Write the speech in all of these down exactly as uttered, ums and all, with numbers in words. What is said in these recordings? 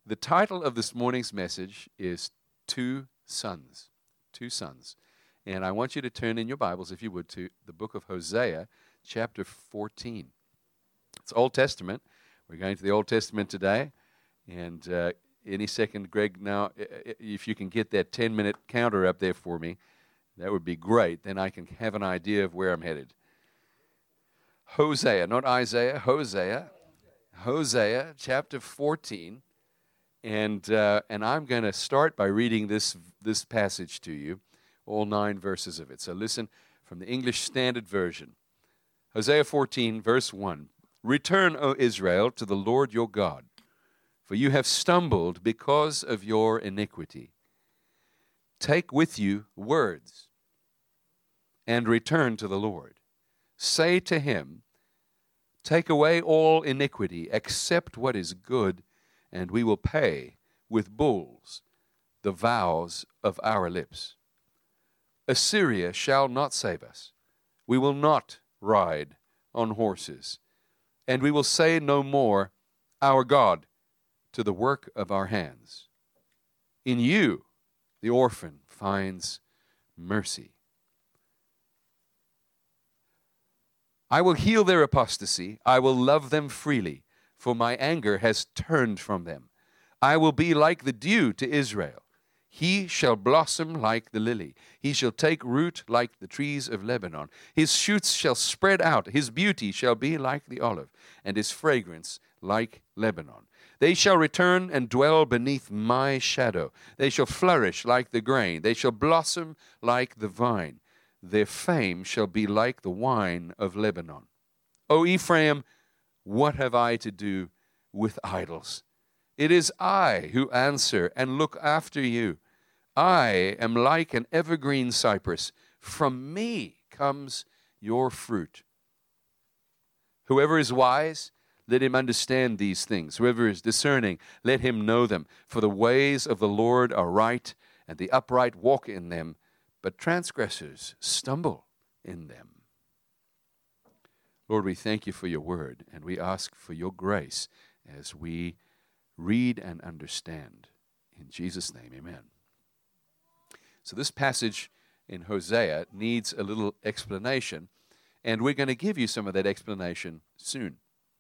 The title of this morning's message is Two Sons. Two Sons. And I want you to turn in your Bibles, if you would, to the book of Hosea, chapter fourteen. It's Old Testament. We're going to the Old Testament today. And uh, any second, Greg, now, if you can get that ten-minute counter up there for me, that would be great. Then I can have an idea of where I'm headed. Hosea, not Isaiah, Hosea. Hosea, chapter fourteen. And uh, and I'm going to start by reading this this passage to you, all nine verses of it. So listen from the English Standard Version. Hosea fourteen, verse one. Return, O Israel, to the Lord your God, for you have stumbled because of your iniquity. Take with you words, and return to the Lord. Say to him, take away all iniquity, accept what is good, and we will pay with bulls the vows of our lips. Assyria shall not save us. We will not ride on horses, and we will say no more, our God, to the work of our hands. In you, the orphan finds mercy. I will heal their apostasy. I will love them freely, for my anger has turned from them. I will be like the dew to Israel. He shall blossom like the lily. He shall take root like the trees of Lebanon. His shoots shall spread out. His beauty shall be like the olive, and his fragrance like Lebanon. They shall return and dwell beneath my shadow. They shall flourish like the grain. They shall blossom like the vine. Their fame shall be like the wine of Lebanon. O Ephraim, what have I to do with idols? It is I who answer and look after you. I am like an evergreen cypress. From me comes your fruit. Whoever is wise, let him understand these things. Whoever is discerning, let him know them. For the ways of the Lord are right, and the upright walk in them, but transgressors stumble in them. Lord, we thank you for your word, and we ask for your grace as we read and understand. In Jesus' name, amen. So this passage in Hosea needs a little explanation, and we're going to give you some of that explanation soon.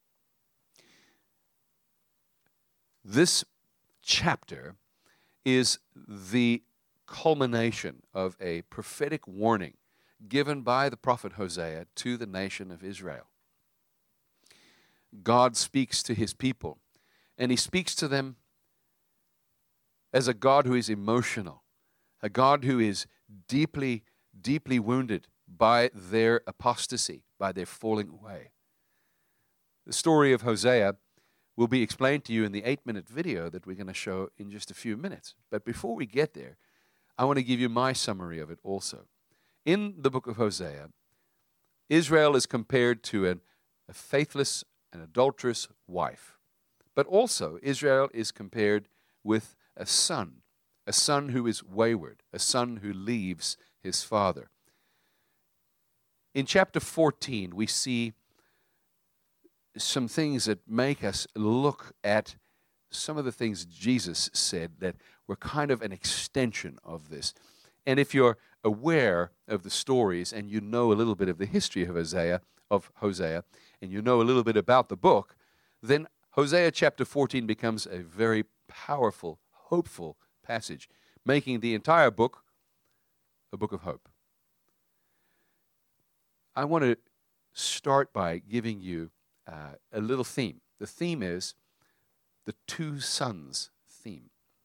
This chapter is the culmination of a prophetic warning given by the prophet Hosea to the nation of Israel. God speaks to his people, and he speaks to them as a God who is emotional, a God who is deeply, deeply wounded by their apostasy, by their falling away. The story of Hosea will be explained to you in the eight-minute video that we're going to show in just a few minutes. But before we get there, I want to give you my summary of it also. In the book of Hosea, Israel is compared to an, a faithless and adulterous wife. But also, Israel is compared with a son, a son who is wayward, a son who leaves his father. In chapter fourteen, we see some things that make us look at some of the things Jesus said that were kind of an extension of this. And if you're aware of the stories and you know a little bit of the history of Hosea, of Hosea, and you know a little bit about the book, then Hosea chapter fourteen becomes a very powerful, hopeful passage, making the entire book a book of hope. I want to start by giving you uh, a little theme. The theme is the two sons theme.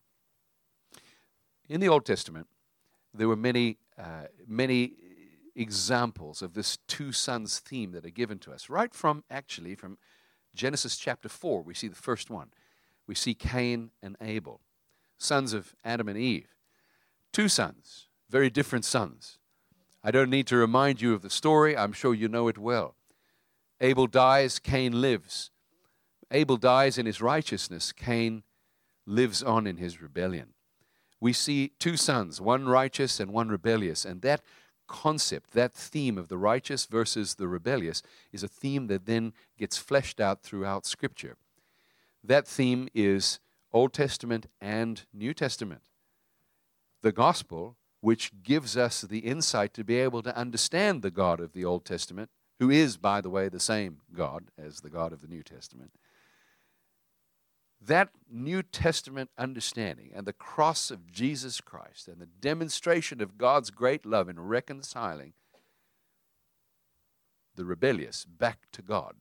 In the Old Testament, there were many, uh, many examples of this two sons theme that are given to us. Right from, actually, from Genesis chapter four, we see the first one. We see Cain and Abel, sons of Adam and Eve. Two sons, very different sons. I don't need to remind you of the story. I'm sure you know it well. Abel dies, Cain lives. Abel dies in his righteousness. Cain lives on in his rebellion. We see two sons, one righteous and one rebellious, and that concept, that theme of the righteous versus the rebellious is a theme that then gets fleshed out throughout Scripture. That theme is Old Testament and New Testament. The gospel, which gives us the insight to be able to understand the God of the Old Testament, who is, by the way, the same God as the God of the New Testament. That New Testament understanding and the cross of Jesus Christ and the demonstration of God's great love in reconciling the rebellious back to God,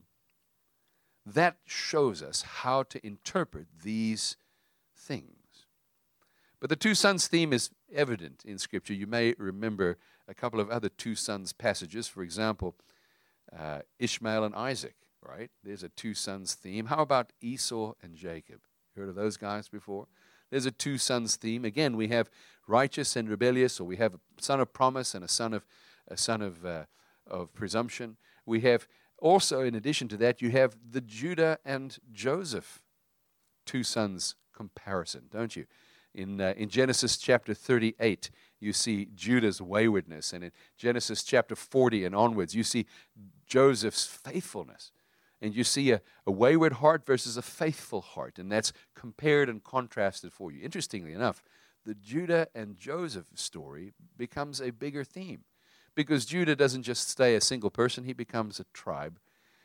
that shows us how to interpret these things. But the two sons theme is evident in Scripture. You may remember a couple of other two sons passages. For example, uh, Ishmael and Isaac, right? There's a two sons theme. How about Esau and Jacob? Heard of those guys before? There's a two sons theme. Again, we have righteous and rebellious, or we have a son of promise and a son of a son of uh, of presumption. We have also, in addition to that, you have the Judah and Joseph two sons comparison, don't you? In uh, in Genesis chapter thirty-eight, you see Judah's waywardness, and in Genesis chapter forty and onwards, you see Joseph's faithfulness. And you see a, a wayward heart versus a faithful heart, and that's compared and contrasted for you. Interestingly enough, the Judah and Joseph story becomes a bigger theme, because Judah doesn't just stay a single person, he becomes a tribe,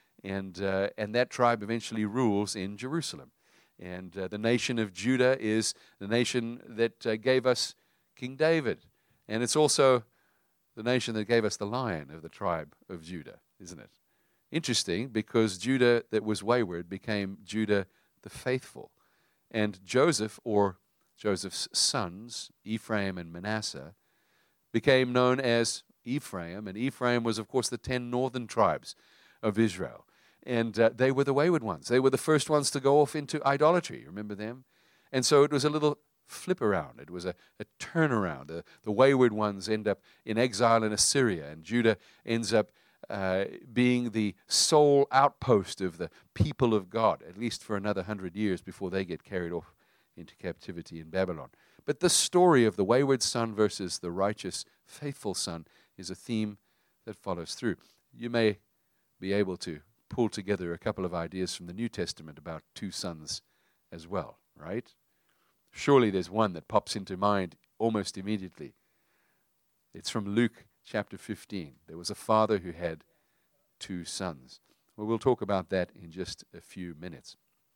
and uh, and that tribe eventually rules in Jerusalem. And uh, the nation of Judah is the nation that uh, gave us King David, and it's also the nation that gave us the Lion of the tribe of Judah, isn't it? Interesting, because Judah that was wayward became Judah the faithful. And Joseph, or Joseph's sons, Ephraim and Manasseh, became known as Ephraim. And Ephraim was, of course, the ten northern tribes of Israel. And uh, they were the wayward ones. They were the first ones to go off into idolatry. Remember them? And so it was a little flip around. It was a, a turnaround. The, the wayward ones end up in exile in Assyria, and Judah ends up Uh, being the sole outpost of the people of God, at least for another hundred years before they get carried off into captivity in Babylon. But the story of the wayward son versus the righteous, faithful son is a theme that follows through. You may be able to pull together a couple of ideas from the New Testament about two sons as well, right? Surely there's one that pops into mind almost immediately. It's from Luke chapter fifteen. There was a father who had two sons. Well, we'll talk about that in just a few minutes.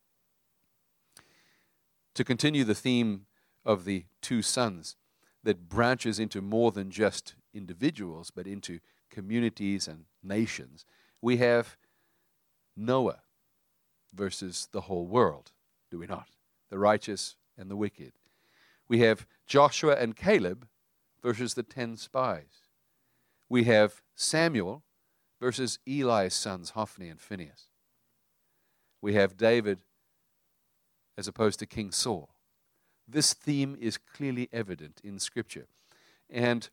To continue the theme of the two sons that branches into more than just individuals, but into communities and nations, we have Noah versus the whole world, do we not? The righteous and the wicked. We have Joshua and Caleb versus the ten spies. We have Samuel versus Eli's sons, Hophni and Phinehas. We have David as opposed to King Saul. This theme is clearly evident in Scripture. And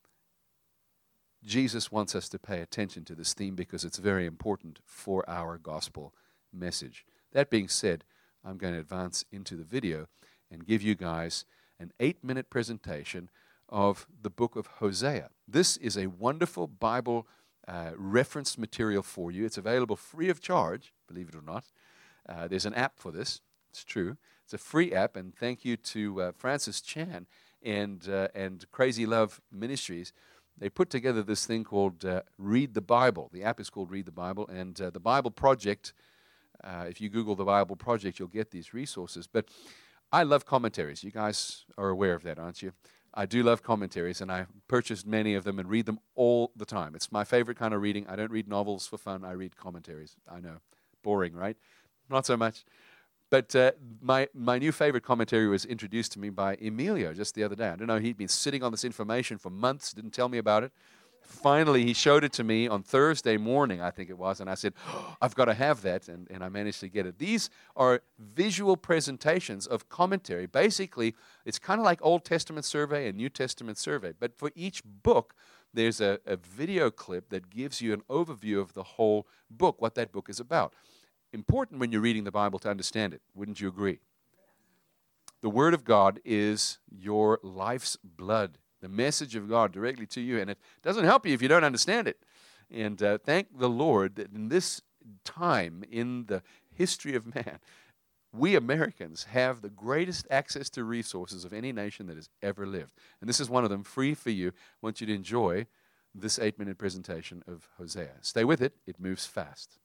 Jesus wants us to pay attention to this theme because it's very important for our gospel message. That being said, I'm going to advance into the video and give you guys an eight-minute presentation of the book of Hosea. This is a wonderful Bible uh, reference material for you. It's available free of charge, believe it or not. Uh, there's an app for this. It's true. It's a free app, and thank you to uh, Francis Chan and uh, and Crazy Love Ministries. They put together this thing called uh, Read the Bible. The app is called Read the Bible, and uh, the Bible Project, uh, if you Google the Bible Project, you'll get these resources. But I love commentaries. You guys are aware of that, aren't you? I do love commentaries, and I purchased many of them and read them all the time. It's my favorite kind of reading. I don't read novels for fun. I read commentaries. I know. Boring, right? Not so much. But uh, my, my new favorite commentary was introduced to me by Emilio just the other day. I don't know, he'd been sitting on this information for months, didn't tell me about it. Finally, he showed it to me on Thursday morning, I think it was, and I said, oh, I've got to have that, and, and I managed to get it. These are visual presentations of commentary. Basically, it's kind of like Old Testament survey and New Testament survey, but for each book, there's a, a video clip that gives you an overview of the whole book, what that book is about. Important when you're reading the Bible to understand it, wouldn't you agree? The Word of God is your life's blood, the message of God directly to you, and it doesn't help you if you don't understand it. And uh, thank the Lord that in this time in the history of man, we Americans have the greatest access to resources of any nation that has ever lived. And this is one of them, free for you. I want you to enjoy this eight-minute presentation of Hosea. Stay with it. It moves fast.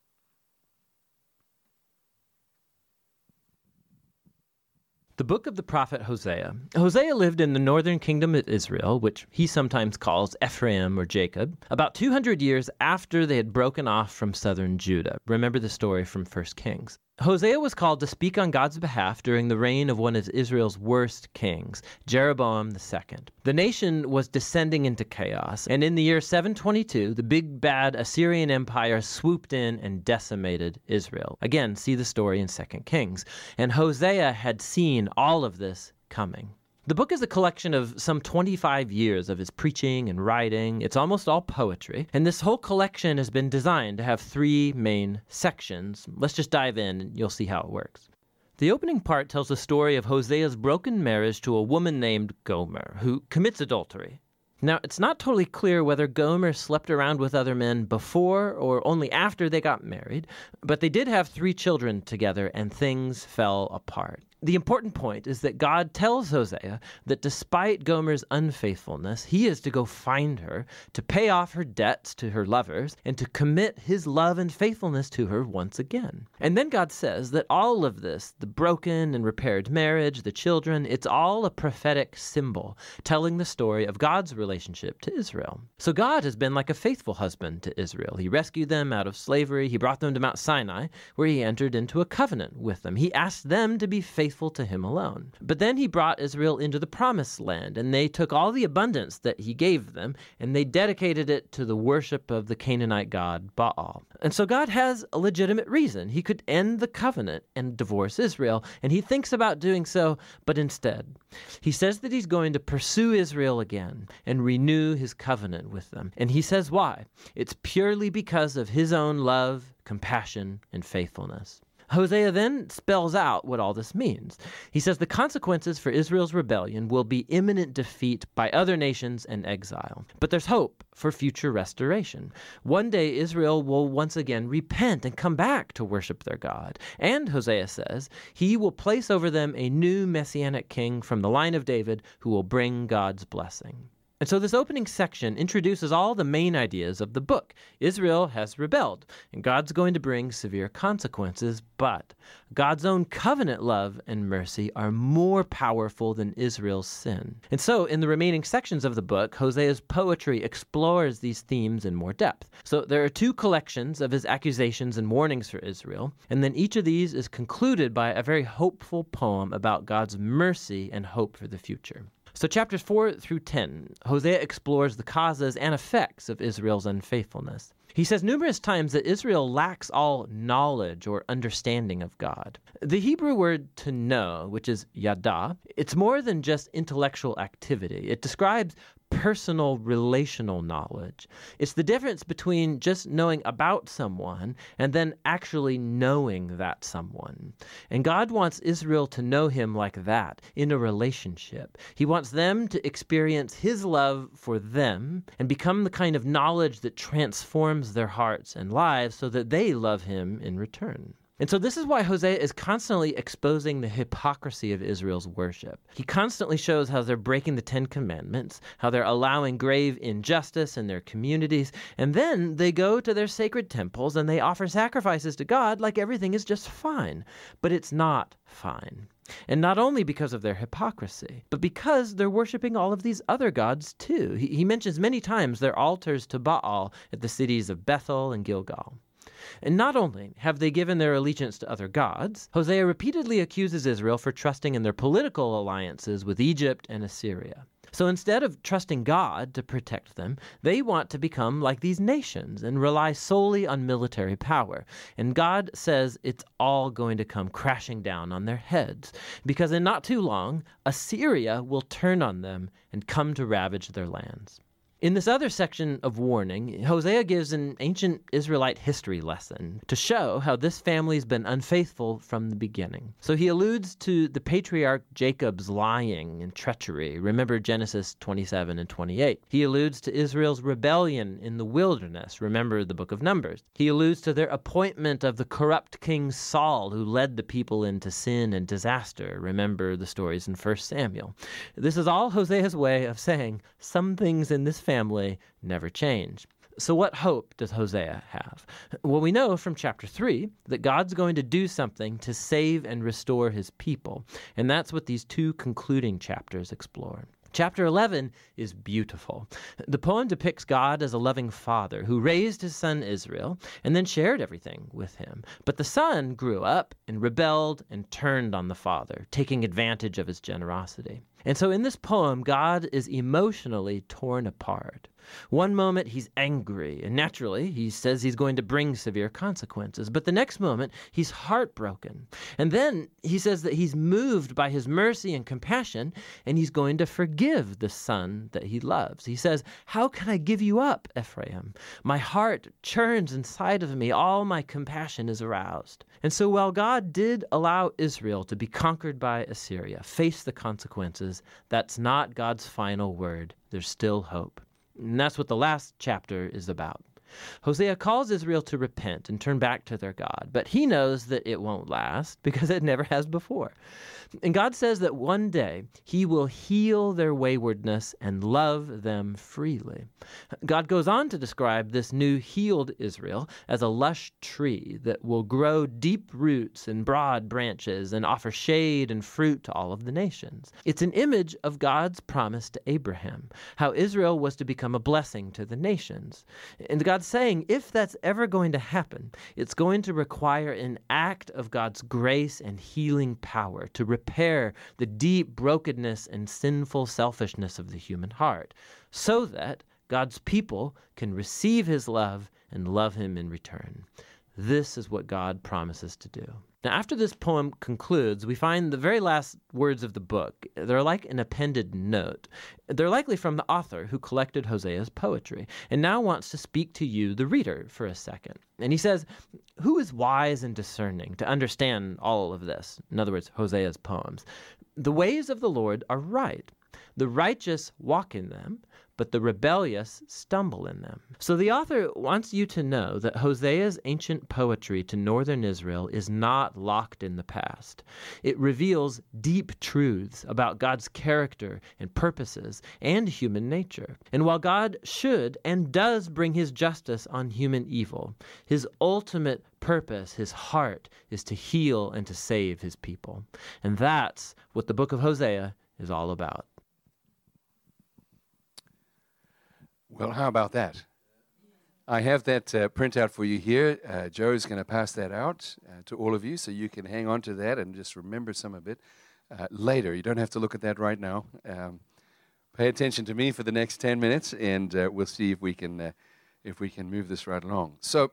The book of the prophet Hosea. Hosea lived in the northern kingdom of Israel, which he sometimes calls Ephraim or Jacob, about two hundred years after they had broken off from southern Judah. Remember the story from First Kings. Hosea was called to speak on God's behalf during the reign of one of Israel's worst kings, Jeroboam the Second. The nation was descending into chaos, and in the year seven twenty-two, the big bad Assyrian Empire swooped in and decimated Israel. Again, see the story in Second Kings. And Hosea had seen all of this coming. The book is a collection of some twenty-five years of his preaching and writing. It's almost all poetry. And this whole collection has been designed to have three main sections. Let's just dive in and you'll see how it works. The opening part tells the story of Hosea's broken marriage to a woman named Gomer, who commits adultery. Now, it's not totally clear whether Gomer slept around with other men before or only after they got married, but they did have three children together and things fell apart. The important point is that God tells Hosea that despite Gomer's unfaithfulness, he is to go find her, to pay off her debts to her lovers, and to commit his love and faithfulness to her once again. And then God says that all of this, the broken and repaired marriage, the children, it's all a prophetic symbol, telling the story of God's relationship to Israel. So God has been like a faithful husband to Israel. He rescued them out of slavery. He brought them to Mount Sinai, where he entered into a covenant with them. He asked them to be faithful to him alone. But then he brought Israel into the promised land, and they took all the abundance that he gave them, and they dedicated it to the worship of the Canaanite god Baal. And so God has a legitimate reason. He could end the covenant and divorce Israel, and he thinks about doing so, but instead, he says that he's going to pursue Israel again and renew his covenant with them. And he says why? It's purely because of his own love, compassion, and faithfulness. Hosea then spells out what all this means. He says the consequences for Israel's rebellion will be imminent defeat by other nations and exile. But there's hope for future restoration. One day Israel will once again repent and come back to worship their God. And, Hosea says, he will place over them a new messianic king from the line of David who will bring God's blessing. And so this opening section introduces all the main ideas of the book. Israel has rebelled, and God's going to bring severe consequences, but God's own covenant love and mercy are more powerful than Israel's sin. And so in the remaining sections of the book, Hosea's poetry explores these themes in more depth. So there are two collections of his accusations and warnings for Israel, and then each of these is concluded by a very hopeful poem about God's mercy and hope for the future. So chapters four through ten, Hosea explores the causes and effects of Israel's unfaithfulness. He says numerous times that Israel lacks all knowledge or understanding of God. The Hebrew word to know, which is yada, it's more than just intellectual activity. It describes personal relational knowledge. It's the difference between just knowing about someone and then actually knowing that someone. And God wants Israel to know him like that, in a relationship. He wants them to experience his love for them and become the kind of knowledge that transforms their hearts and lives so that they love him in return. And so this is why Hosea is constantly exposing the hypocrisy of Israel's worship. He constantly shows how they're breaking the Ten Commandments, how they're allowing grave injustice in their communities, and then they go to their sacred temples and they offer sacrifices to God like everything is just fine. But it's not fine. And not only because of their hypocrisy, but because they're worshiping all of these other gods too. He, he mentions many times their altars to Baal at the cities of Bethel and Gilgal. And not only have they given their allegiance to other gods, Hosea repeatedly accuses Israel for trusting in their political alliances with Egypt and Assyria. So instead of trusting God to protect them, they want to become like these nations and rely solely on military power. And God says it's all going to come crashing down on their heads, because in not too long, Assyria will turn on them and come to ravage their lands. In this other section of warning, Hosea gives an ancient Israelite history lesson to show how this family's been unfaithful from the beginning. So he alludes to the patriarch Jacob's lying and treachery. Remember Genesis twenty-seven and twenty-eight. He alludes to Israel's rebellion in the wilderness. Remember the book of Numbers. He alludes to their appointment of the corrupt king Saul, who led the people into sin and disaster. Remember the stories in First Samuel. This is all Hosea's way of saying some things in this family never change. So what hope does Hosea have? Well, we know from chapter three that God's going to do something to save and restore his people. And that's what these two concluding chapters explore. Chapter eleven is beautiful. The poem depicts God as a loving father who raised his son Israel and then shared everything with him. But the son grew up and rebelled and turned on the father, taking advantage of his generosity. And so in this poem, God is emotionally torn apart. One moment he's angry, and naturally he says he's going to bring severe consequences. But the next moment he's heartbroken. And then he says that he's moved by his mercy and compassion, and he's going to forgive the son that he loves. He says, "How can I give you up, Ephraim? My heart churns inside of me. All my compassion is aroused." And so while God did allow Israel to be conquered by Assyria, face the consequences, that's not God's final word. There's still hope. And that's what the last chapter is about. Hosea calls Israel to repent and turn back to their God, but he knows that it won't last because it never has before. And God says that one day he will heal their waywardness and love them freely. God goes on to describe this new healed Israel as a lush tree that will grow deep roots and broad branches and offer shade and fruit to all of the nations. It's an image of God's promise to Abraham, how Israel was to become a blessing to the nations. And God's saying if that's ever going to happen, it's going to require an act of God's grace and healing power to repair the deep brokenness and sinful selfishness of the human heart, so that God's people can receive his love and love him in return. This is what God promises to do. Now, after this poem concludes, we find the very last words of the book. They're like an appended note. They're likely from the author who collected Hosea's poetry and now wants to speak to you, the reader, for a second. And he says, "Who is wise and discerning to understand all of this?" In other words, Hosea's poems. "The ways of the Lord are right. The righteous walk in them, but the rebellious stumble in them." So the author wants you to know that Hosea's ancient poetry to northern Israel is not locked in the past. It reveals deep truths about God's character and purposes and human nature. And while God should and does bring his justice on human evil, his ultimate purpose, his heart, is to heal and to save his people. And that's what the book of Hosea is all about. Well, how about that? I have that uh, printout for you here. Uh, Joe is going to pass that out uh, to all of you so you can hang on to that and just remember some of it uh, later. You don't have to look at that right now. Um, pay attention to me for the next ten minutes, and uh, we'll see if we can uh, if we can move this right along. So,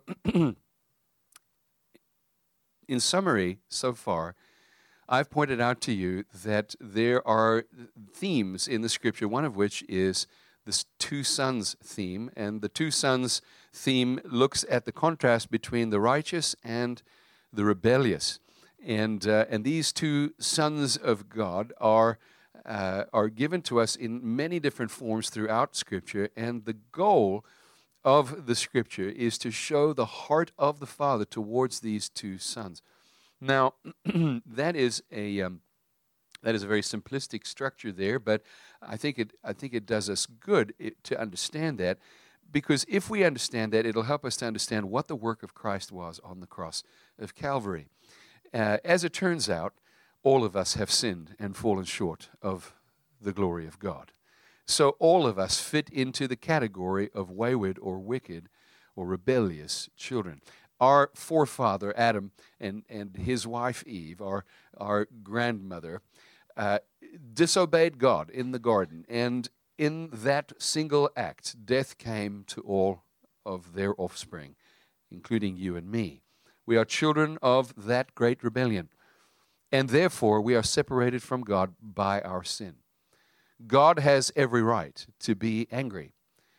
in summary, so far, I've pointed out to you that there are themes in the Scripture, one of which is this two sons theme, and the two sons theme looks at the contrast between the righteous and the rebellious, and uh, and these two sons of God are uh, are given to us in many different forms throughout Scripture, and the goal of the Scripture is to show the heart of the Father towards these two sons. Now, that is a um, That is a very simplistic structure there, but I think it I think it does us good it, to understand that, because if we understand that, it'll help us to understand what the work of Christ was on the cross of Calvary. Uh, as it turns out, all of us have sinned and fallen short of the glory of God. So all of us fit into the category of wayward or wicked or rebellious children. Our forefather Adam and, and his wife Eve, our, our grandmother, Uh, disobeyed God in the garden, and in that single act, death came to all of their offspring, including you and me. We are children of that great rebellion, and therefore we are separated from God by our sin. God has every right to be angry,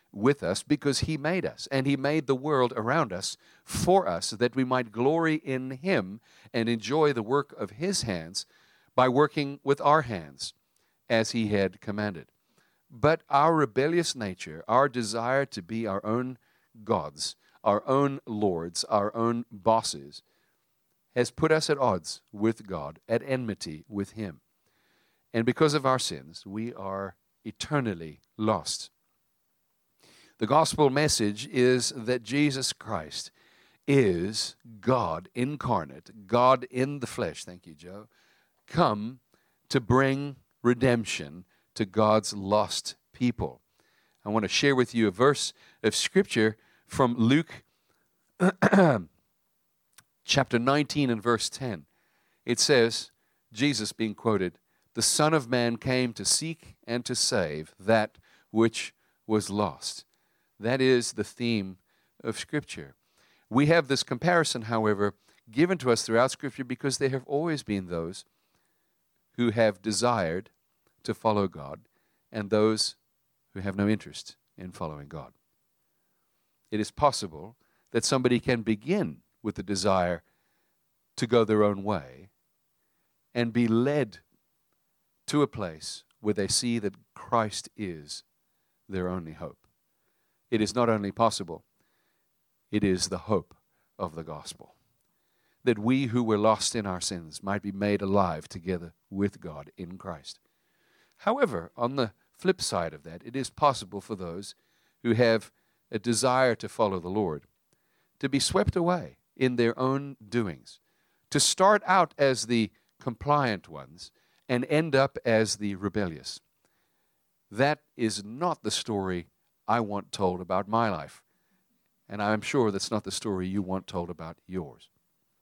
with us because he made us, and he made the world around us for us, that we might glory in him and enjoy the work of his hands by working with our hands as he had commanded. But our rebellious nature, our desire to be our own gods, our own lords, our own bosses, has put us at odds with God, at enmity with him. And because of our sins, we are eternally lost. The gospel message is that Jesus Christ is God incarnate, God in the flesh, thank you, Joe, come to bring redemption to God's lost people. I want to share with you a verse of Scripture from Luke chapter nineteen and verse ten. It says, Jesus being quoted, "The Son of Man came to seek and to save that which was lost." That is the theme of Scripture. We have this comparison, however, given to us throughout Scripture because there have always been those who have desired to follow God and those who have no interest in following God. It is possible that somebody can begin with the desire to go their own way and be led to a place where they see that Christ is their only hope. It is not only possible, it is the hope of the gospel, that we who were lost in our sins might be made alive together with God in Christ. However, on the flip side of that, it is possible for those who have a desire to follow the Lord to be swept away in their own doings, to start out as the compliant ones and end up as the rebellious. That is not the story I want told about my life. And I'm sure that's not the story you want told about yours.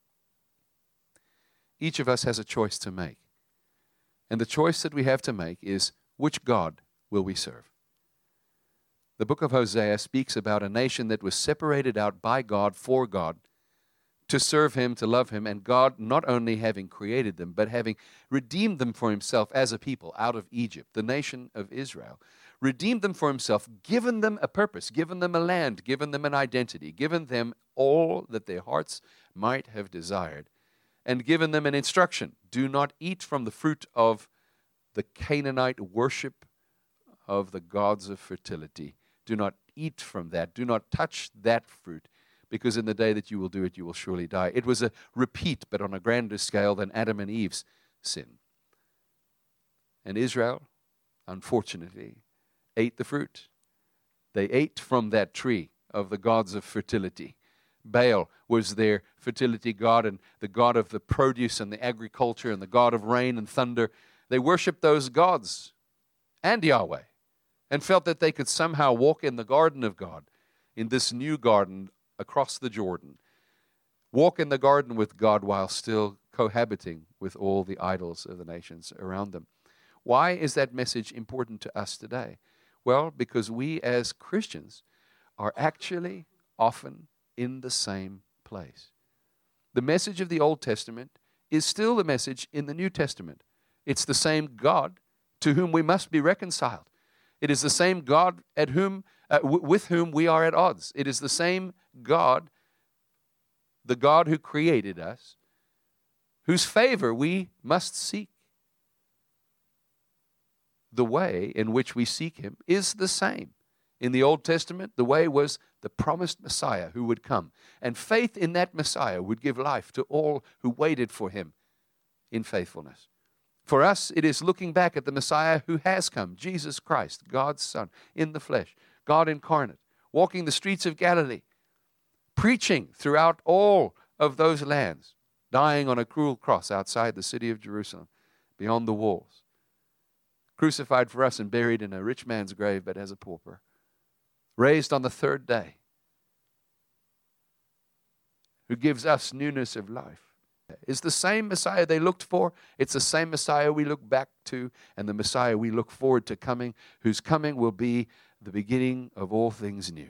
Each of us has a choice to make. And the choice that we have to make is, which God will we serve? The book of Hosea speaks about a nation that was separated out by God for God to serve him, to love him, and God not only having created them, but having redeemed them for himself as a people out of Egypt, the nation of Israel, redeemed them for himself, given them a purpose, given them a land, given them an identity, given them all that their hearts might have desired, and given them an instruction: do not eat from the fruit of the Canaanite worship of the gods of fertility. Do not eat from that. Do not touch that fruit, because in the day that you will do it, you will surely die. It was a repeat, but on a grander scale than Adam and Eve's sin. And Israel, unfortunately, ate the fruit. They ate from that tree of the gods of fertility. Baal was their fertility god and the god of the produce and the agriculture and the god of rain and thunder. They worshiped those gods and Yahweh and felt that they could somehow walk in the garden of God, in this new garden across the Jordan, walk in the garden with God while still cohabiting with all the idols of the nations around them. Why is that message important to us today? Well, because we as Christians are actually often in the same place. The message of the Old Testament is still the message in the New Testament. It's the same God to whom we must be reconciled. It is the same God at whom, uh, w- with whom we are at odds. It is the same God, the God who created us, whose favor we must seek. The way in which we seek him is the same. In the Old Testament, the way was the promised Messiah who would come. And faith in that Messiah would give life to all who waited for him in faithfulness. For us, it is looking back at the Messiah who has come, Jesus Christ, God's Son, in the flesh, God incarnate, walking the streets of Galilee, preaching throughout all of those lands, dying on a cruel cross outside the city of Jerusalem, beyond the walls, crucified for us and buried in a rich man's grave, but as a pauper, raised on the third day, who gives us newness of life. Is the same Messiah they looked for. It's the same Messiah we look back to, and the Messiah we look forward to coming, whose coming will be the beginning of all things new.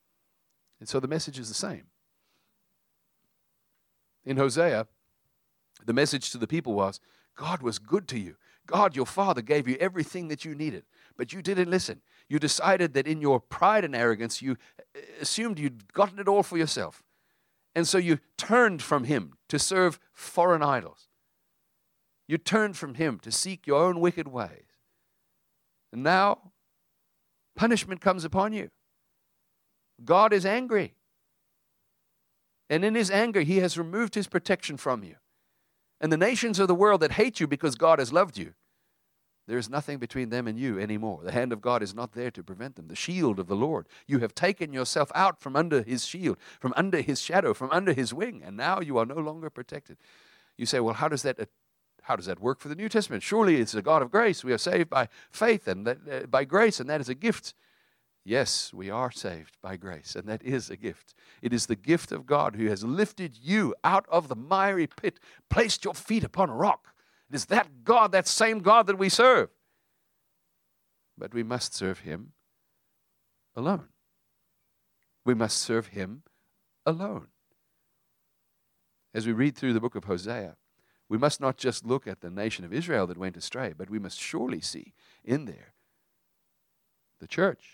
And so the message is the same. In Hosea, The message to the people was, God was good to you. God, your Father, gave you everything that you needed, but you didn't listen. You decided that in your pride and arrogance, you assumed you'd gotten it all for yourself. And so you turned from Him to serve foreign idols. You turned from Him to seek your own wicked ways. And now, punishment comes upon you. God is angry. And in His anger, He has removed His protection from you. And the nations of the world that hate you because God has loved you, there is nothing between them and you anymore. The hand of God is not there to prevent them. The shield of the Lord. You have taken yourself out from under His shield, from under His shadow, from under His wing, and now you are no longer protected. You say, well, how does that, how does that work for the New Testament? Surely it's a God of grace. We are saved by faith and that, uh, by grace, and that is a gift. Yes, we are saved by grace, and that is a gift. It is the gift of God who has lifted you out of the miry pit, placed your feet upon a rock. It is that God, that same God that we serve. But we must serve Him alone. We must serve Him alone. As we read through the book of Hosea, we must not just look at the nation of Israel that went astray, but we must surely see in there the church.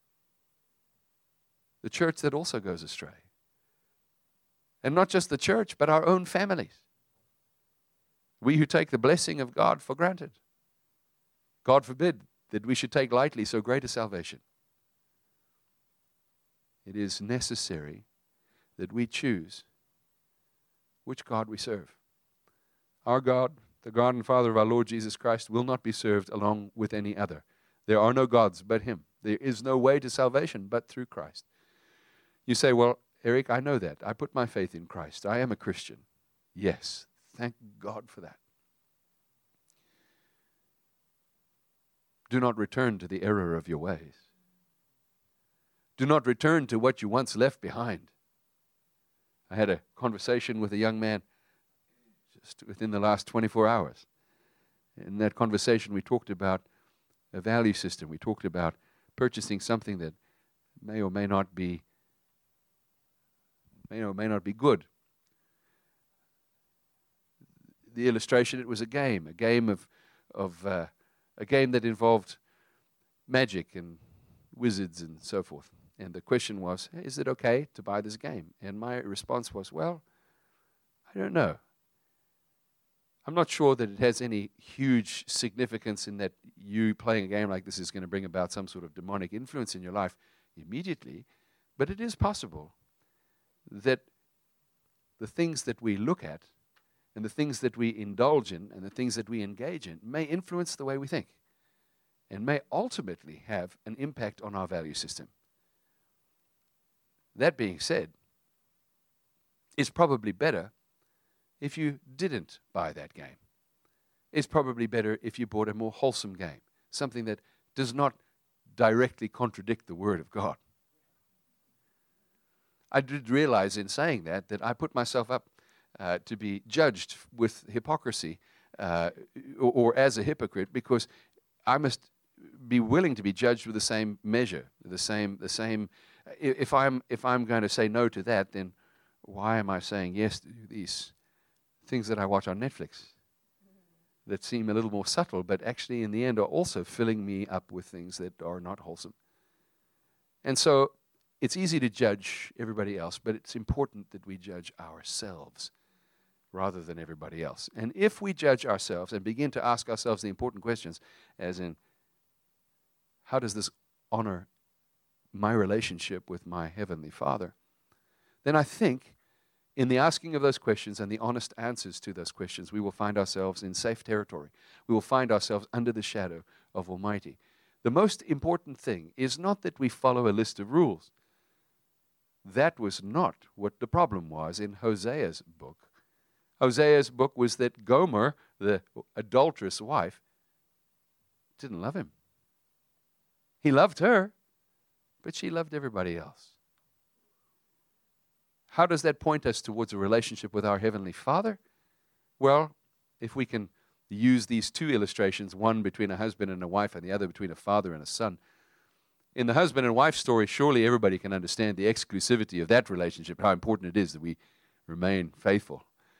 The church that also goes astray. And not just the church, but our own families. We who take the blessing of God for granted. God forbid that we should take lightly so great a salvation. It is necessary that we choose which God we serve. Our God, the God and Father of our Lord Jesus Christ, will not be served along with any other. There are no gods but Him. There is no way to salvation but through Christ. You say, well, Eric, I know that. I put my faith in Christ. I am a Christian. Yes, thank God for that. Do not return to the error of your ways. Do not return to what you once left behind. I had a conversation with a young man just within the last twenty-four hours. In that conversation, we talked about a value system. We talked about purchasing something that may or may not be may or may not be good. The illustration, it was a game, a game of, of uh, a game that involved magic and wizards and so forth. And the question was, is it okay to buy this game? And my response was, well, I don't know. I'm not sure that it has any huge significance in that you playing a game like this is going to bring about some sort of demonic influence in your life immediately, but it is possible that the things that we look at and the things that we indulge in and the things that we engage in may influence the way we think and may ultimately have an impact on our value system. That being said, it's probably better if you didn't buy that game. It's probably better if you bought a more wholesome game, something that does not directly contradict the Word of God. I did realize in saying that that I put myself up uh, to be judged with hypocrisy uh, or, or as a hypocrite, because I must be willing to be judged with the same measure, the same, the same. If I'm if I'm going to say no to that, then why am I saying yes to these things that I watch on Netflix that seem a little more subtle, but actually in the end are also filling me up with things that are not wholesome? And so it's easy to judge everybody else, but it's important that we judge ourselves rather than everybody else. And if we judge ourselves and begin to ask ourselves the important questions, as in, how does this honor my relationship with my Heavenly Father? Then I think in the asking of those questions and the honest answers to those questions, we will find ourselves in safe territory. We will find ourselves under the shadow of Almighty. The most important thing is not that we follow a list of rules. That was not what the problem was in Hosea's book. Hosea's book was that Gomer, the adulterous wife, didn't love him. He loved her, but she loved everybody else. How does that point us towards a relationship with our Heavenly Father? Well, if we can use these two illustrations, one between a husband and a wife and the other between a father and a son. In the husband and wife story, surely everybody can understand the exclusivity of that relationship, how important it is that we remain faithful.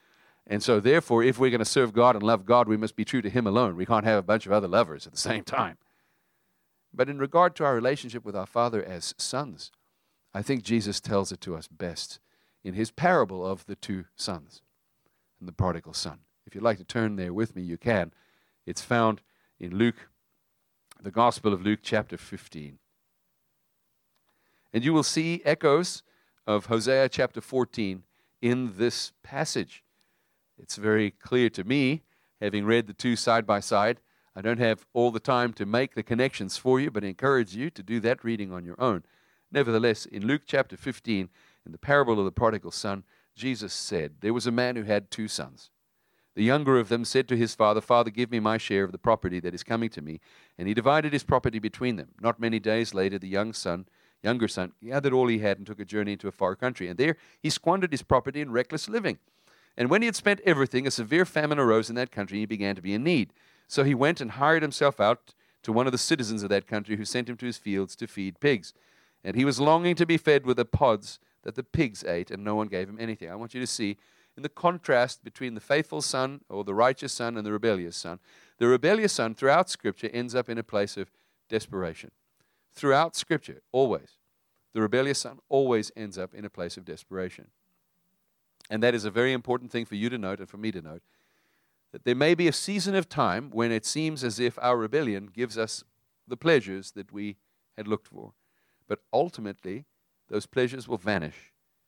And so therefore, if we're going to serve God and love God, we must be true to Him alone. We can't have a bunch of other lovers at the same time. But in regard to our relationship with our Father as sons, I think Jesus tells it to us best in His parable of the two sons and the prodigal son. If you'd like to turn there with me, you can. It's found in Luke, the Gospel of Luke, chapter fifteen. And you will see echoes of Hosea chapter fourteen in this passage. It's very clear to me, having read the two side by side. I don't have all the time to make the connections for you, but I encourage you to do that reading on your own. Nevertheless, in Luke chapter fifteen, in the parable of the prodigal son, Jesus said, there was a man who had two sons. The younger of them said to his father, Father, give me my share of the property that is coming to me. And he divided his property between them. Not many days later, the young son, younger son gathered all he had and took a journey into a far country. And there he squandered his property in reckless living. And when he had spent everything, a severe famine arose in that country, and he began to be in need. So he went and hired himself out to one of the citizens of that country, who sent him to his fields to feed pigs. And he was longing to be fed with the pods that the pigs ate, and no one gave him anything. I want you to see in the contrast between the faithful son, or the righteous son, and the rebellious son. The rebellious son, throughout Scripture, ends up in a place of desperation. Throughout Scripture, always. The rebellious son always ends up in a place of desperation. And that is a very important thing for you to note and for me to note, that there may be a season of time when it seems as if our rebellion gives us the pleasures that we had looked for. But ultimately, those pleasures will vanish.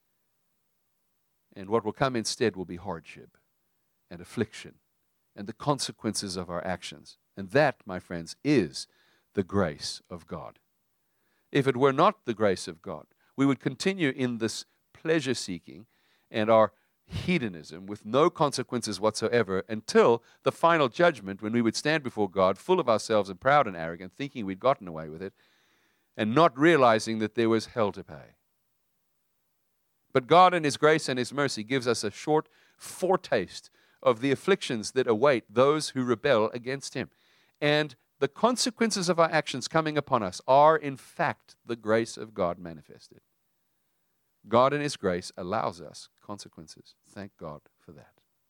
And what will come instead will be hardship and affliction and the consequences of our actions. And that, my friends, is the grace of God. If it were not the grace of God, we would continue in this pleasure-seeking and our hedonism with no consequences whatsoever until the final judgment, when we would stand before God full of ourselves and proud and arrogant, thinking we'd gotten away with it, and not realizing that there was hell to pay. But God in His grace and His mercy gives us a short foretaste of the afflictions that await those who rebel against Him. And the consequences of our actions coming upon us are, in fact, the grace of God manifested. God in His grace allows us consequences. Thank God for that.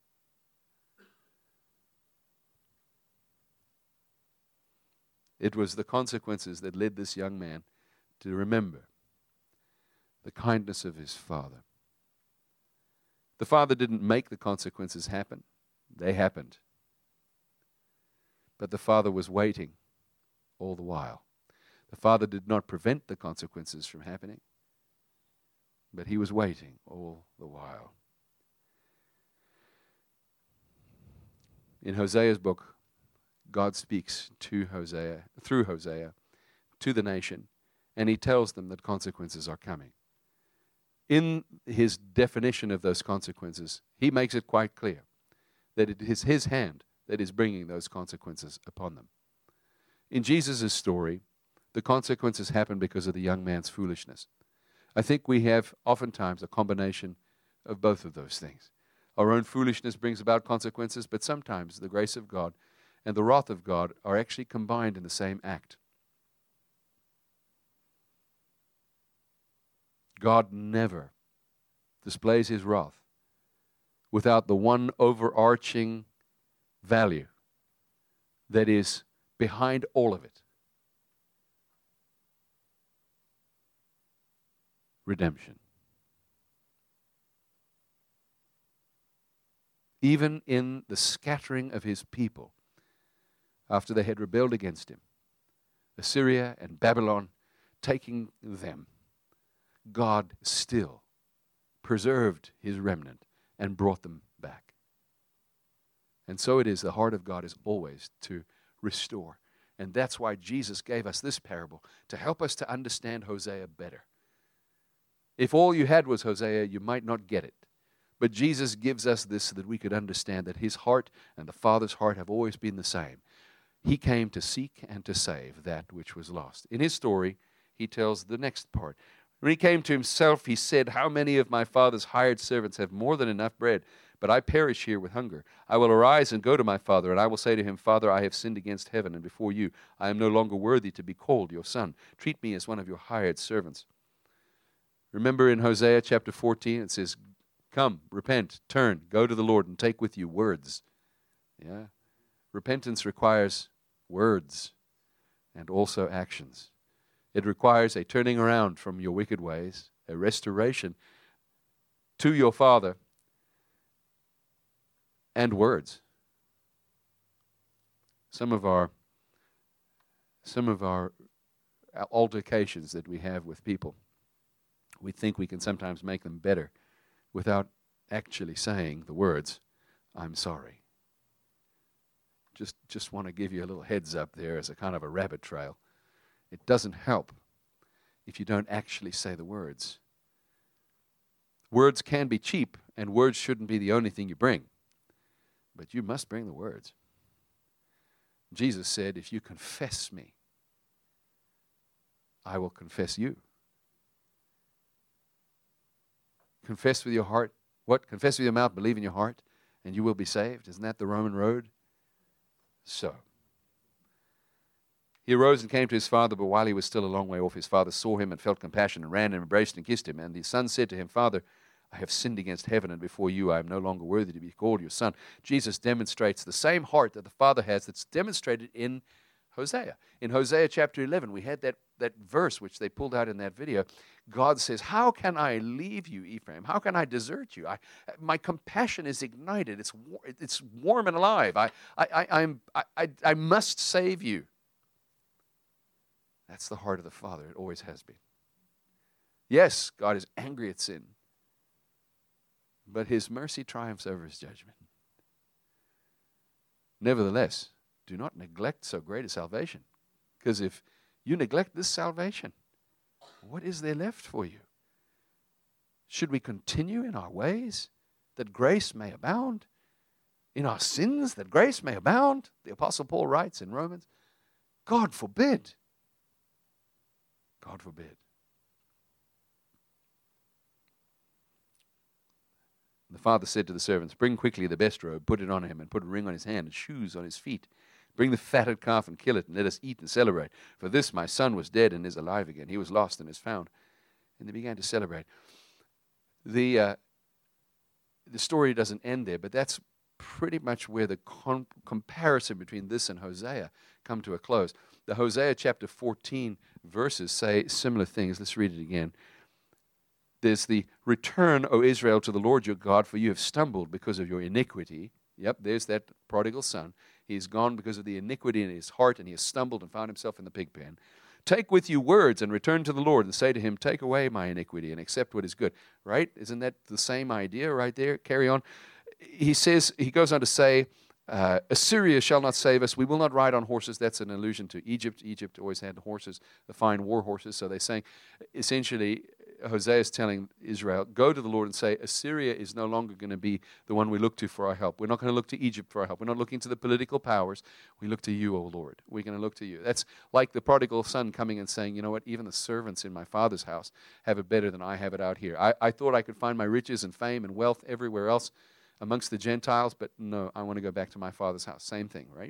It was the consequences that led this young man to remember the kindness of his father. The father didn't make the consequences happen. They happened. But the father was waiting all the while. The father did not prevent the consequences from happening, but he was waiting all the while. In Hosea's book, God speaks to Hosea, through Hosea, to the nation, and he tells them that consequences are coming. In his definition of those consequences, he makes it quite clear that it is his hand that is bringing those consequences upon them. In Jesus' story, the consequences happen because of the young man's foolishness. I think we have oftentimes a combination of both of those things. Our own foolishness brings about consequences, but sometimes the grace of God and the wrath of God are actually combined in the same act. God never displays His wrath without the one overarching value that is behind all of it. Redemption. Even in the scattering of His people, after they had rebelled against Him, Assyria and Babylon taking them, God still preserved His remnant and brought them back. And so it is, the heart of God is always to restore. And that's why Jesus gave us this parable, to help us to understand Hosea better. If all you had was Hosea, you might not get it. But Jesus gives us this so that we could understand that His heart and the Father's heart have always been the same. He came to seek and to save that which was lost. In His story, He tells the next part. When He came to Himself, He said, how many of my father's hired servants have more than enough bread, but I perish here with hunger? I will arise and go to my father, and I will say to him, Father, I have sinned against heaven and before you. I am no longer worthy to be called your son. Treat me as one of your hired servants. Remember in Hosea chapter fourteen, it says, Come, repent, turn, go to the Lord, and take with you words. Yeah? Repentance requires words and also actions. It requires a turning around from your wicked ways, a restoration to your Father, and words. Some of our some of our altercations that we have with people, we think we can sometimes make them better without actually saying the words, I'm sorry. Just just want to give you a little heads up there as a kind of a rabbit trail. It doesn't help if you don't actually say the words. Words can be cheap, and words shouldn't be the only thing you bring. But you must bring the words. Jesus said, if you confess me, I will confess you. Confess with your heart. What? Confess with your mouth, believe in your heart, and you will be saved. Isn't that the Roman road? So, he arose and came to his father, but while he was still a long way off, his father saw him and felt compassion and ran and embraced and kissed him. And his son said to him, Father, I have sinned against heaven and before you. I am no longer worthy to be called your son. Jesus demonstrates the same heart that the Father has that's demonstrated in Hosea. In Hosea chapter eleven, we had that, that verse which they pulled out in that video. God says, how can I leave you, Ephraim? How can I desert you? I, my compassion is ignited. It's, it's warm and alive. I, I, I, I'm, I, I must save you. That's the heart of the Father. It always has been. Yes, God is angry at sin, but his mercy triumphs over his judgment. Nevertheless, do not neglect so great a salvation, because if you neglect this salvation, what is there left for you? Should we continue in our ways that grace may abound? In our sins that grace may abound? The Apostle Paul writes in Romans, God forbid. God forbid. The father said to the servants, bring quickly the best robe, put it on him, and put a ring on his hand and shoes on his feet. Bring the fatted calf and kill it, and let us eat and celebrate. For this my son was dead and is alive again. He was lost and is found. And they began to celebrate. The, uh, the story doesn't end there, but that's pretty much where the com- comparison between this and Hosea come to a close. The Hosea chapter fourteen verses say similar things. Let's read it again. There's the return, O Israel, to the Lord your God, for you have stumbled because of your iniquity. Yep, there's that prodigal son. He's gone because of the iniquity in his heart, and he has stumbled and found himself in the pig pen. Take with you words and return to the Lord and say to him, take away my iniquity and accept what is good. Right? Isn't that the same idea right there? Carry on. He says, he goes on to say, uh, Assyria shall not save us. We will not ride on horses. That's an allusion to Egypt. Egypt always had horses, the fine war horses. So they're saying, essentially, Hosea is telling Israel, go to the Lord and say, Assyria is no longer going to be the one we look to for our help. We're not going to look to Egypt for our help. We're not looking to the political powers. We look to you, O Lord. We're going to look to you. That's like the prodigal son coming and saying, you know what, even the servants in my father's house have it better than I have it out here. I, I thought I could find my riches and fame and wealth everywhere else amongst the Gentiles, but no, I want to go back to my father's house. Same thing, right?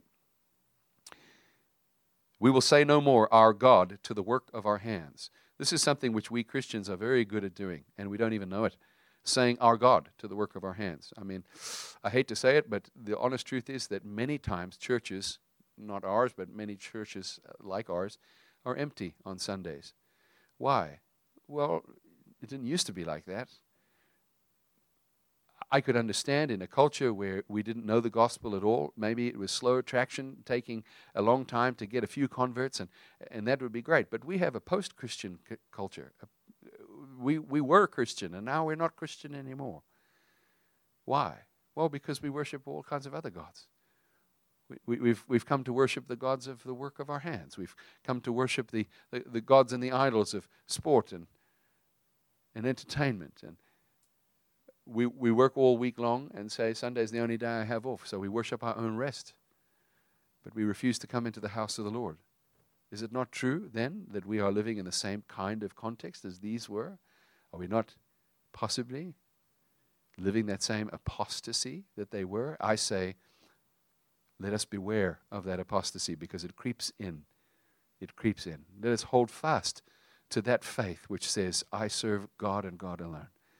We will say no more, our God, to the work of our hands. This is something which we Christians are very good at doing, and we don't even know it. Saying our God to the work of our hands. I mean, I hate to say it, but the honest truth is that many times churches, not ours, but many churches like ours, are empty on Sundays. Why? Well, it didn't used to be like that. I could understand in a culture where we didn't know the gospel at all, maybe it was slow traction, taking a long time to get a few converts, and, and that would be great. But we have a post-Christian c- culture. We, we were Christian, and now we're not Christian anymore. Why? Well, because we worship all kinds of other gods. We, we, we've, we've come to worship the gods of the work of our hands. We've come to worship the, the, the gods and the idols of sport and, and entertainment, and We we work all week long and say, Sunday's the only day I have off, so we worship our own rest. But we refuse to come into the house of the Lord. Is it not true, then, that we are living in the same kind of context as these were? Are we not possibly living that same apostasy that they were? I say, let us beware of that apostasy, because it creeps in. It creeps in. Let us hold fast to that faith which says, I serve God and God alone.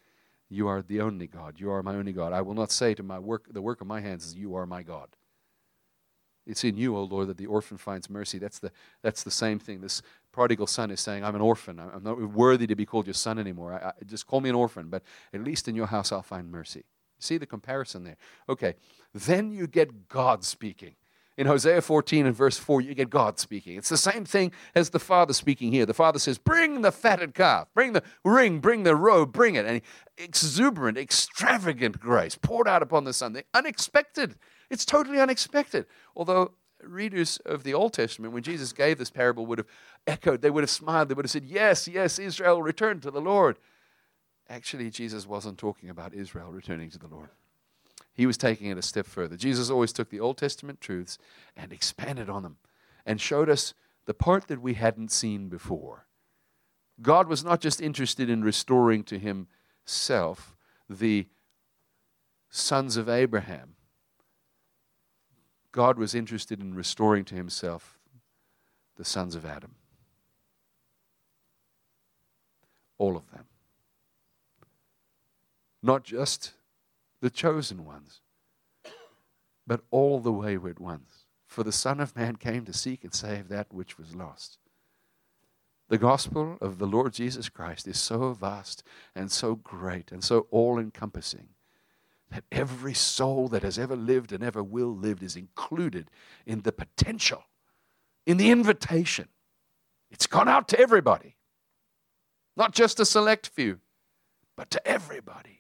You are the only God. You are my only God. I will not say to my work, the work of my hands is, you are my God. It's in you, O Lord, that the orphan finds mercy. That's the, that's the same thing. This prodigal son is saying, I'm an orphan. I'm not worthy to be called your son anymore. I, I, just call me an orphan, but at least in your house I'll find mercy. See the comparison there? Okay, then you get God speaking. In Hosea fourteen and verse four, you get God speaking. It's the same thing as the Father speaking here. The Father says, bring the fatted calf, bring the ring, bring the robe, bring it. And exuberant, extravagant grace poured out upon the Son. The unexpected. It's totally unexpected. Although readers of the Old Testament, when Jesus gave this parable, would have echoed, they would have smiled, they would have said, yes, yes, Israel, return to the Lord. Actually, Jesus wasn't talking about Israel returning to the Lord. He was taking it a step further. Jesus always took the Old Testament truths and expanded on them and showed us the part that we hadn't seen before. God was not just interested in restoring to himself the sons of Abraham. God was interested in restoring to himself the sons of Adam. All of them. Not just the chosen ones, but all the wayward ones. For the Son of Man came to seek and save that which was lost. The gospel of the Lord Jesus Christ is so vast and so great and so all-encompassing that every soul that has ever lived and ever will live is included in the potential, in the invitation. It's gone out to everybody, not just a select few, but to everybody.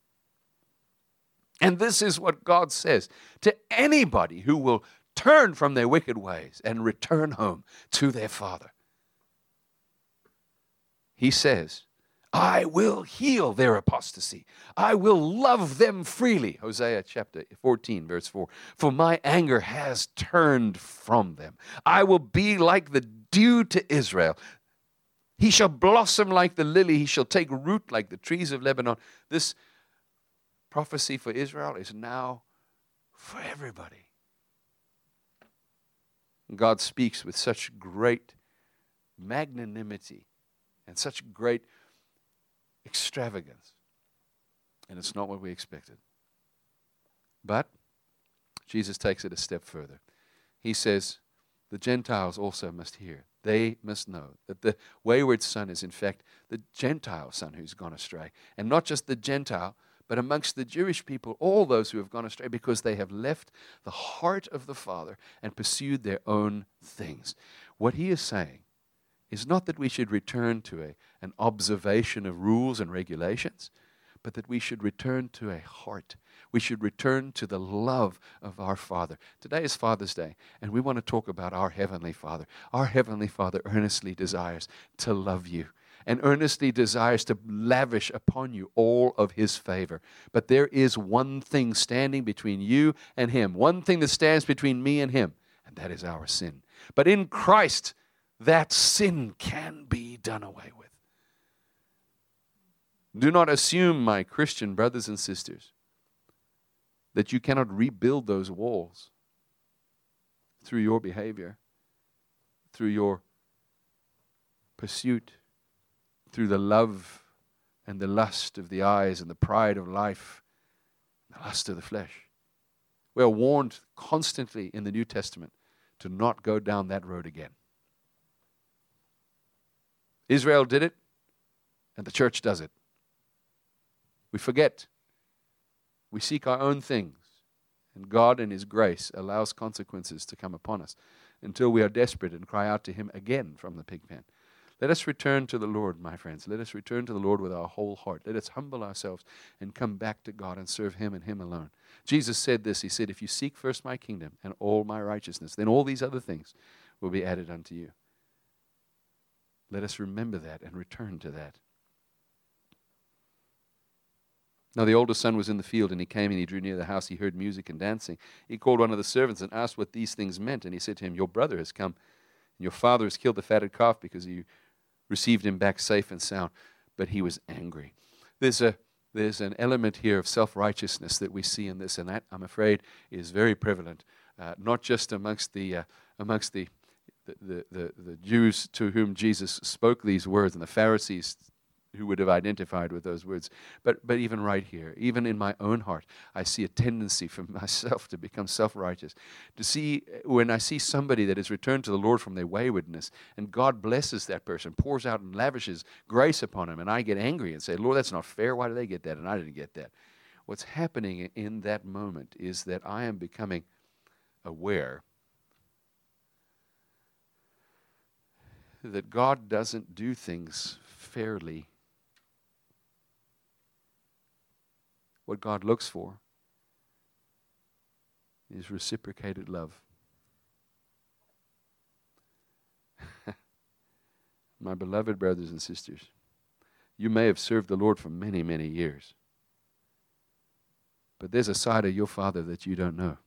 And this is what God says to anybody who will turn from their wicked ways and return home to their Father. He says, I will heal their apostasy. I will love them freely. Hosea chapter fourteen, verse four. For my anger has turned from them. I will be like the dew to Israel. He shall blossom like the lily. He shall take root like the trees of Lebanon. This prophecy for Israel is now for everybody. God speaks with such great magnanimity and such great extravagance. And it's not what we expected. But Jesus takes it a step further. He says, the Gentiles also must hear. They must know that the wayward son is in fact the Gentile son who's gone astray. And not just the Gentile, but amongst the Jewish people, all those who have gone astray because they have left the heart of the Father and pursued their own things. What he is saying is not that we should return to a, an observation of rules and regulations, but that we should return to a heart. We should return to the love of our Father. Today is Father's Day, and we want to talk about our Heavenly Father. Our Heavenly Father earnestly desires to love you and earnestly desires to lavish upon you all of His favor. But there is one thing standing between you and Him, one thing that stands between me and Him, and that is our sin. But in Christ, that sin can be done away with. Do not assume, my Christian brothers and sisters, that you cannot rebuild those walls through your behavior, through your pursuit, through the love and the lust of the eyes and the pride of life, the lust of the flesh. We are warned constantly in the New Testament to not go down that road again. Israel did it, and the church does it. We forget. We seek our own things, and God in His grace allows consequences to come upon us until we are desperate and cry out to Him again from the pig pen. Let us return to the Lord, my friends. Let us return to the Lord with our whole heart. Let us humble ourselves and come back to God and serve Him and Him alone. Jesus said this. He said, if you seek first my kingdom and all my righteousness, then all these other things will be added unto you. Let us remember that and return to that. Now the older son was in the field, and he came and he drew near the house. He heard music and dancing. He called one of the servants and asked what these things meant. And he said to him, your brother has come, and your father has killed the fatted calf because you received him back safe and sound. But he was angry. There's a there's an element here of self-righteousness that we see in this, and that, I'm afraid, is very prevalent, uh, not just amongst the uh, amongst the the, the the the Jews to whom Jesus spoke these words, and the Pharisees who would have identified with those words. But but even right here, even in my own heart, I see a tendency for myself to become self-righteous. To see, when I see somebody that has returned to the Lord from their waywardness, and God blesses that person, pours out and lavishes grace upon him, and I get angry and say, Lord, that's not fair. Why did they get that and I didn't get that? What's happening in that moment is that I am becoming aware that God doesn't do things fairly. What God looks for is reciprocated love. My beloved brothers and sisters, you may have served the Lord for many, many years, but there's a side of your Father that you don't know.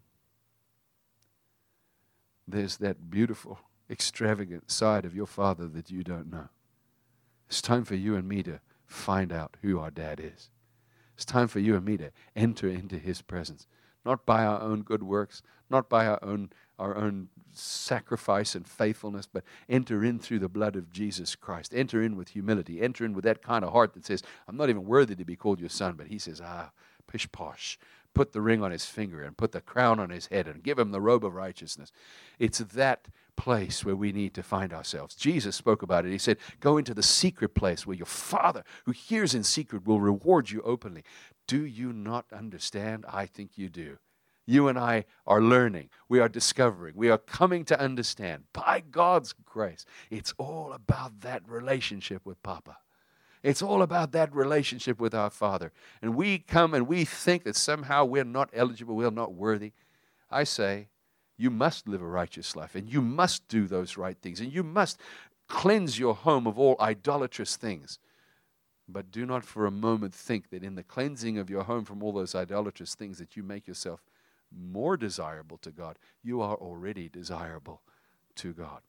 There's that beautiful, extravagant side of your Father that you don't know. It's time for you and me to find out who our dad is. It's time for you and me to enter into his presence, not by our own good works, not by our own our own sacrifice and faithfulness, but enter in through the blood of Jesus Christ. Enter in with humility. Enter in with that kind of heart that says, I'm not even worthy to be called your son, but he says, ah, pish posh. Put the ring on his finger and put the crown on his head and give him the robe of righteousness. It's that place where we need to find ourselves. Jesus spoke about it. He said, go into the secret place where your Father, who hears in secret, will reward you openly. Do you not understand? I think you do. You and I are learning. We are discovering. We are coming to understand, by God's grace, it's all about that relationship with Papa. It's all about that relationship with our Father. And we come and we think that somehow we're not eligible, we're not worthy. I say, you must live a righteous life, and you must do those right things, and you must cleanse your home of all idolatrous things. But do not for a moment think that in the cleansing of your home from all those idolatrous things that you make yourself more desirable to God. You are already desirable to God.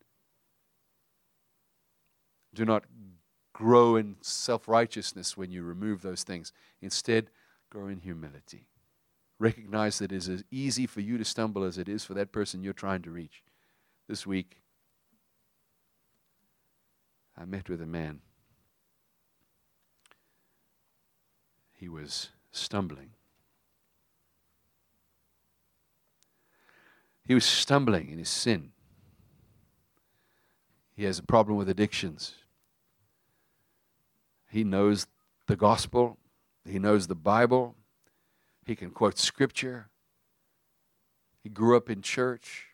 Do not grow in self-righteousness when you remove those things. Instead, grow in humility. Recognize that it is as easy for you to stumble as it is for that person you're trying to reach. This week, I met with a man. He was stumbling. He was stumbling in his sin. He has a problem with addictions. He knows the gospel. He knows the Bible. He can quote scripture. He grew up in church.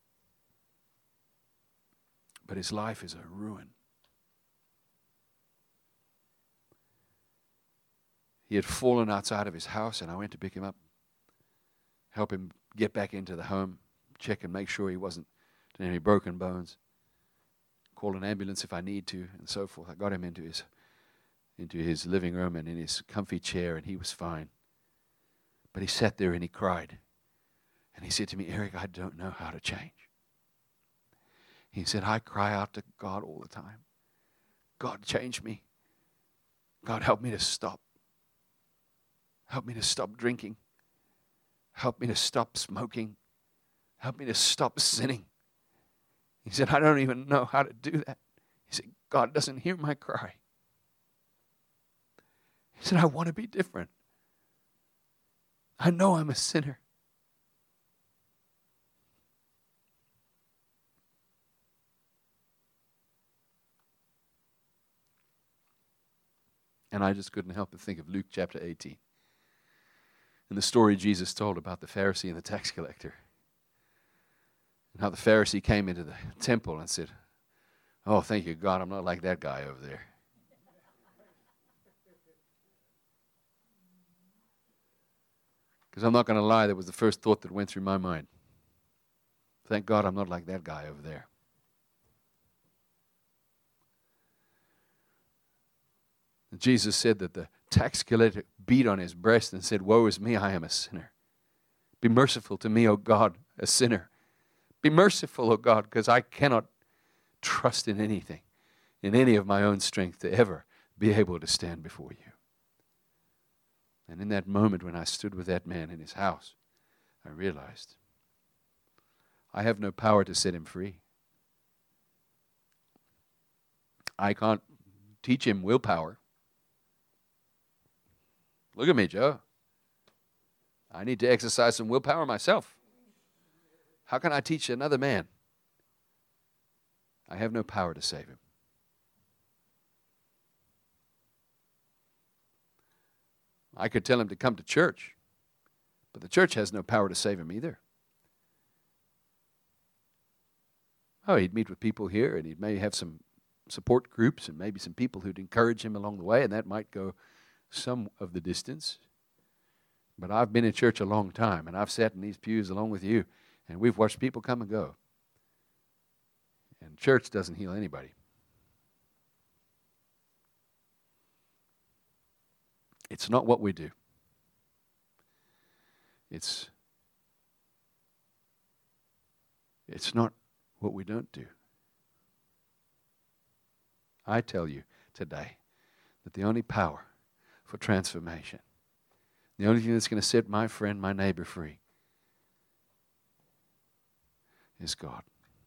But his life is a ruin. He had fallen outside of his house, and I went to pick him up, help him get back into the home, check and make sure he wasn't doing any broken bones, call an ambulance if I need to, and so forth. I got him into his into his living room and in his comfy chair, and he was fine. But he sat there and he cried. And he said to me, Eric, I don't know how to change. He said, I cry out to God all the time. God, change me. God, help me to stop. Help me to stop drinking. Help me to stop smoking. Help me to stop sinning. He said, I don't even know how to do that. He said, God doesn't hear my cry. He said, I want to be different. I know I'm a sinner. And I just couldn't help but think of Luke chapter eighteen. And the story Jesus told about the Pharisee and the tax collector. And how the Pharisee came into the temple and said, oh, thank you, God, I'm not like that guy over there. Because I'm not going to lie, that was the first thought that went through my mind. Thank God I'm not like that guy over there. And Jesus said that the tax collector beat on his breast and said, woe is me, I am a sinner. Be merciful to me, O God, a sinner. Be merciful, O God, because I cannot trust in anything, in any of my own strength to ever be able to stand before you. And in that moment when I stood with that man in his house, I realized I have no power to set him free. I can't teach him willpower. Look at me, Joe. I need to exercise some willpower myself. How can I teach another man? I have no power to save him. I could tell him to come to church, but the church has no power to save him either. Oh, he'd meet with people here, and he may have some support groups and maybe some people who'd encourage him along the way, and that might go some of the distance. But I've been in church a long time, and I've sat in these pews along with you, and we've watched people come and go. And church doesn't heal anybody. It's not what we do. It's, it's not what we don't do. I tell you today that the only power for transformation, the only thing that's going to set my friend, my neighbor free, is God.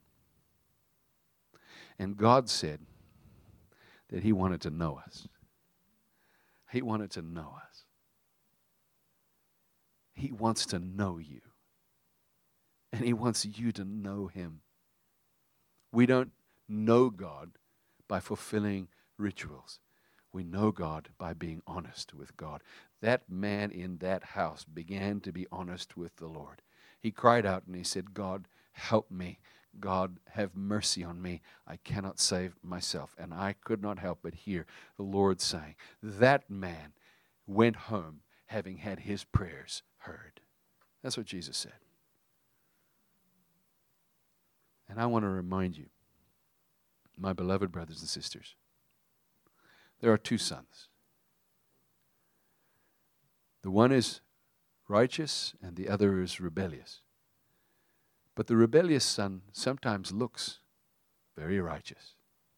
And God said that He wanted to know us. He wanted to know us. He wants to know you. And He wants you to know Him. We don't know God by fulfilling rituals. We know God by being honest with God. That man in that house began to be honest with the Lord. He cried out and he said, God, help me. God, have mercy on me. I cannot save myself. And I could not help but hear the Lord saying, that man went home having had his prayers heard. That's what Jesus said. And I want to remind you, my beloved brothers and sisters, there are two sons. The one is righteous and the other is rebellious. But the rebellious son sometimes looks very righteous.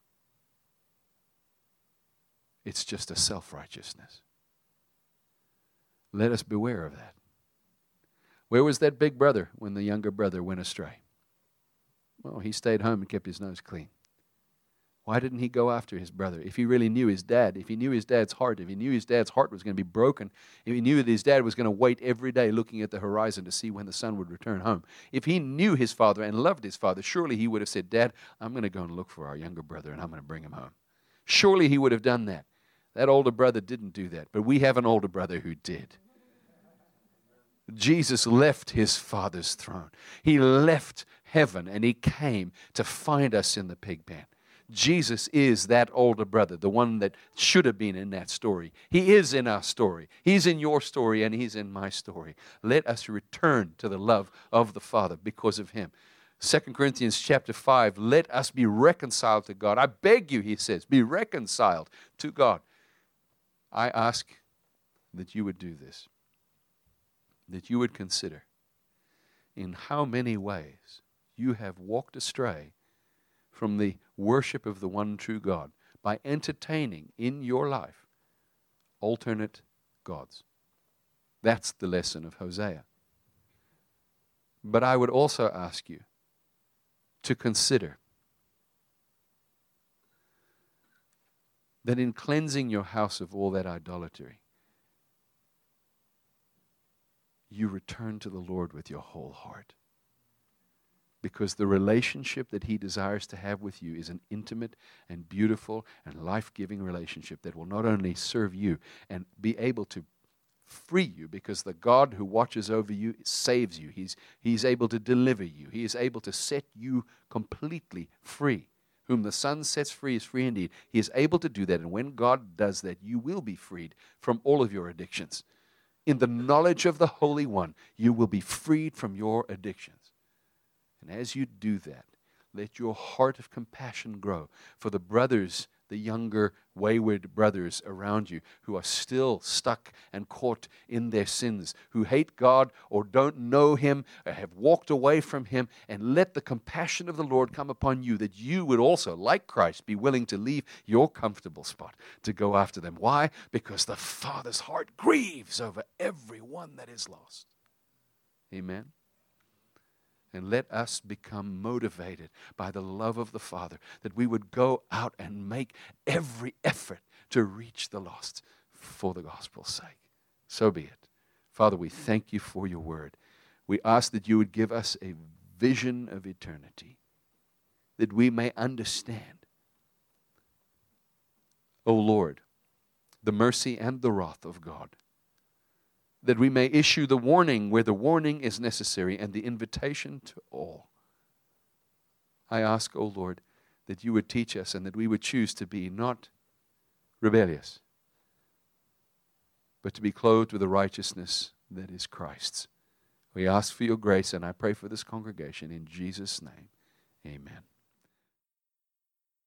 It's just a self-righteousness. Let us beware of that. Where was that big brother when the younger brother went astray? Well, he stayed home and kept his nose clean. Why didn't he go after his brother? If he really knew his dad, if he knew his dad's heart, if he knew his dad's heart was going to be broken, if he knew that his dad was going to wait every day looking at the horizon to see when the son would return home, if he knew his father and loved his father, surely he would have said, Dad, I'm going to go and look for our younger brother and I'm going to bring him home. Surely he would have done that. That older brother didn't do that, but we have an older brother who did. Jesus left his Father's throne. He left heaven and he came to find us in the pig pen. Jesus is that older brother, the one that should have been in that story. He is in our story. He's in your story and he's in my story. Let us return to the love of the Father because of him. Second Corinthians chapter five, let us be reconciled to God. I beg you, he says, be reconciled to God. I ask that you would do this, that you would consider in how many ways you have walked astray from the worship of the one true God by entertaining in your life alternate gods. That's the lesson of Hosea. But I would also ask you to consider that in cleansing your house of all that idolatry, you return to the Lord with your whole heart. Because the relationship that he desires to have with you is an intimate and beautiful and life-giving relationship that will not only serve you and be able to free you, because the God who watches over you saves you. He's, he's able to deliver you. He is able to set you completely free. Whom the Son sets free is free indeed. He is able to do that, and when God does that, you will be freed from all of your addictions. In the knowledge of the Holy One, you will be freed from your addictions. And as you do that, let your heart of compassion grow for the brothers, the younger, wayward brothers around you who are still stuck and caught in their sins, who hate God or don't know him or have walked away from him. And let the compassion of the Lord come upon you, that you would also, like Christ, be willing to leave your comfortable spot to go after them. Why? Because the Father's heart grieves over every one that is lost. Amen. And let us become motivated by the love of the Father, that we would go out and make every effort to reach the lost for the gospel's sake. So be it. Father, we thank you for your word. We ask that you would give us a vision of eternity, that we may understand, O Lord, the mercy and the wrath of God, that we may issue the warning where the warning is necessary and the invitation to all. I ask, O Lord, that you would teach us and that we would choose to be not rebellious, but to be clothed with the righteousness that is Christ's. We ask for your grace, and I pray for this congregation in Jesus' name. Amen.